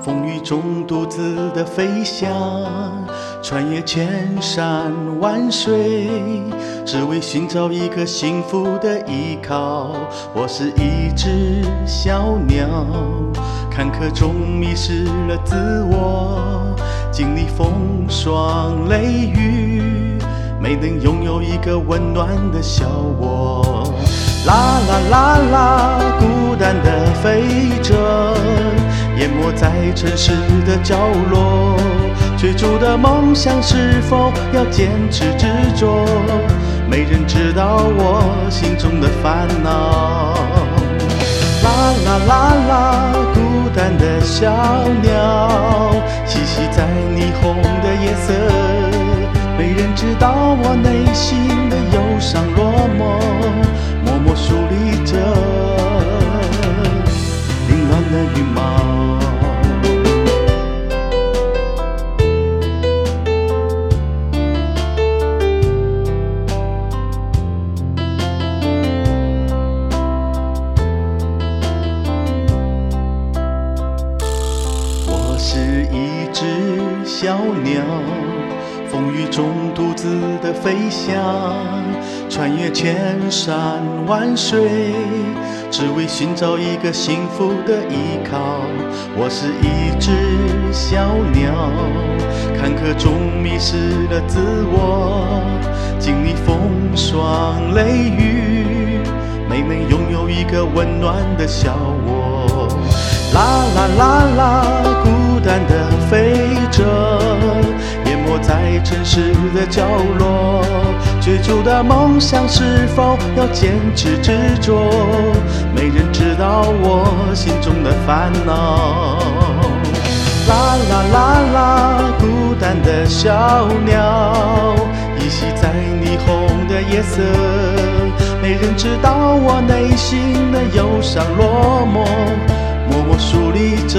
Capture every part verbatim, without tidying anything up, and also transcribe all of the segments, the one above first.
风雨中独自的飞翔，穿越千山万水，只为寻找一个幸福的依靠。我是一只小鸟，坎坷中迷失了自我，经历风霜雷雨，没能拥有一个温暖的小窝。啦啦啦啦，孤单的飞着，淹没在城市的角落。追逐的梦想是否要坚持执着？没人知道我心中的烦恼。啦啦啦啦，孤单的小鸟，栖息在霓虹的夜色。没人知道我内心的忧伤落寞，默默梳理着凌乱的羽毛。我是一只小鸟，风雨中独自的飞翔，穿越千山万水，只为寻找一个幸福的依靠。我是一只小鸟，坎坷中迷失了自我，经历风霜雷雨，没能拥有一个温暖的小窝。啦啦啦啦，孤单的飞着，淹没在城市的角落。追逐的梦想是否要坚持执着？没人知道我心中的烦恼。啦啦啦啦，孤单的小鸟，依稀在霓虹的夜色。没人知道我内心的忧伤落寞，默默梳理着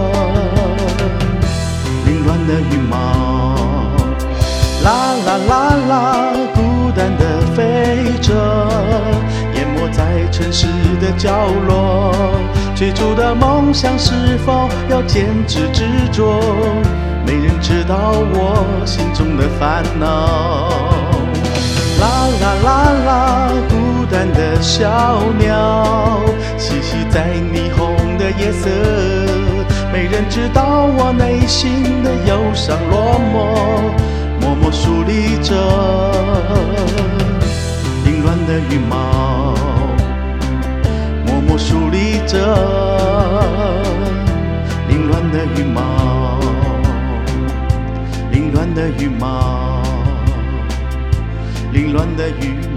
凌乱的羽毛。啦啦啦啦，孤单的飞着，淹没在城市的角落。追逐的梦想是否要坚持执着？没人知道我心中的烦恼。啦啦啦啦，孤单的小鸟，栖息在霓虹的夜色。没人知道我内心的忧伤落寞，默默梳理着凌乱的羽毛，默默梳理着凌乱的羽毛，凌乱的羽毛，凌乱的羽毛。